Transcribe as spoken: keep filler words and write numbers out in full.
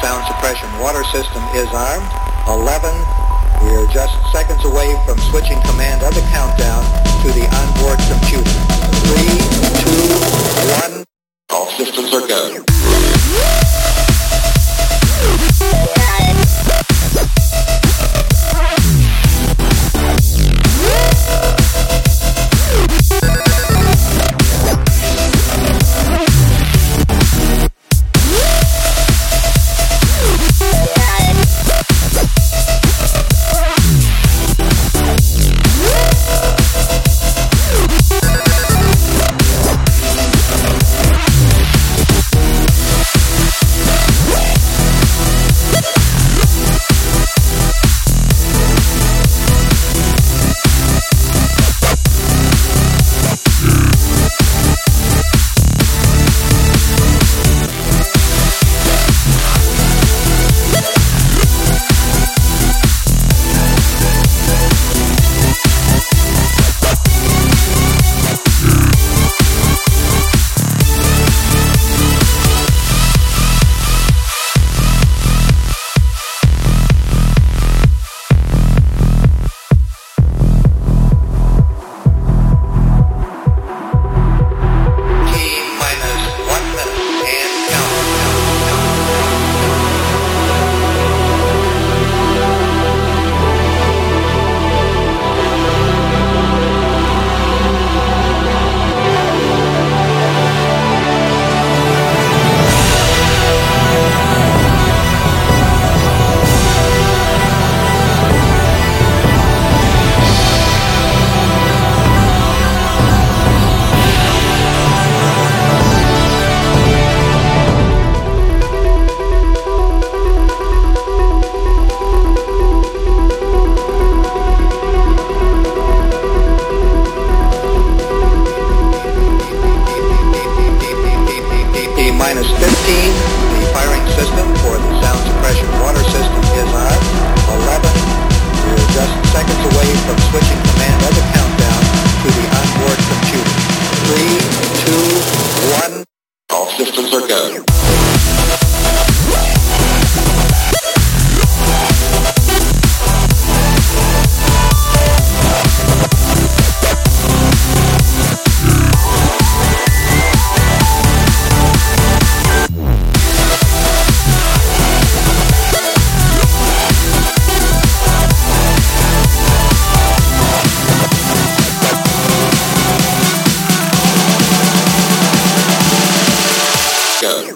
sound suppression water system is armed. eleven. We're just seconds away from switching command of the countdown to the onboard computer. Three, two, one. All systems are go. Minus fifteen, the firing system for the sound suppression water system is on. eleven, we're just seconds away from switching command of the countdown to the onboard computer. Three, two, one. All systems are go. Go.